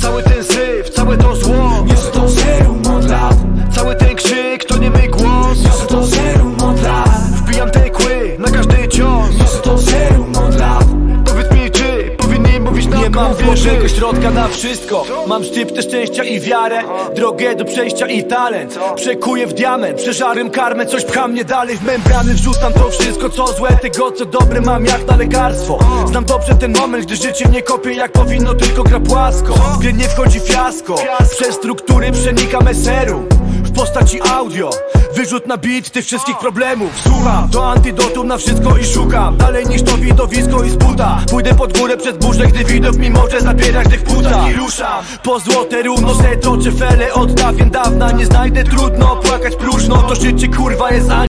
Cały ten syf, całe to zło Niosę to serum od lat. Cały ten krzyk, to nie mój głos Niosę to serum od lat. Wbijam te kły na każdy cios Niosę to serum od lat. Powiedz mi, czy powinni mówić na Nie mam wierzyć? włożego środka na wszystko. Mam sztyptę szczęścia i wiarę, drogę do przejścia i talent. Przekuję w diament, przeżarłem karmę, coś pcha mnie dalej w membrany. Wrzucam to wszystko co złe, tego co dobre mam jak na lekarstwo. Znam dobrze ten moment, gdy życie nie kopie jak powinno, tylko gra płasko. W grę nie wchodzi fiasko, przez struktury przenikam eserum w postaci audio. Wyrzut na beat tych wszystkich problemów. Słucham, to antidotum na wszystko i szukam dalej niż to widowisko i spuda. Pójdę pod górę przed burzę, gdy widok mi może zabierać dech w płuca. I ruszam po złote równo, se toczę fele od dawien dawna. Nie znajdę, trudno płakać próżno. To życie kurwa jest